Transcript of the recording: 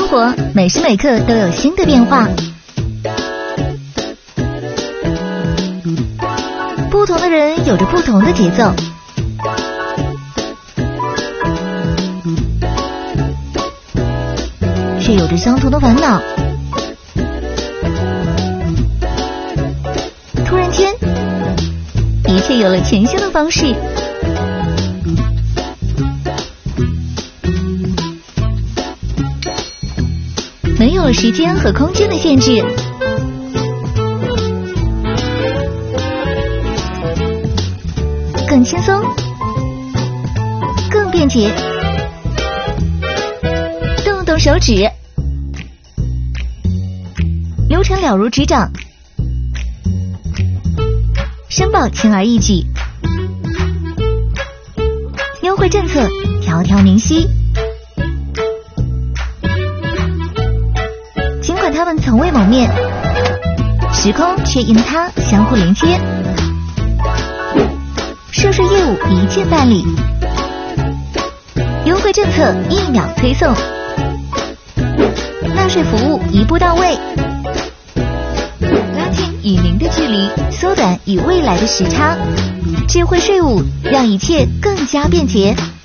活每时每刻都有新的变化，不同的人有着不同的节奏，却有着相同的烦恼。突然间，一切有了全新的方式。没有了时间和空间的限制，更轻松，更便捷。动动手指，流程了如指掌，申报轻而易举，优惠政策条条明晰。尽管他们从未谋面，时空却因它相互连接。涉税业务一键办理，优惠政策1秒推送，纳税服务一步到位，拉近与您的距离，缩短与未来的时差。智慧税务让一切更加便捷。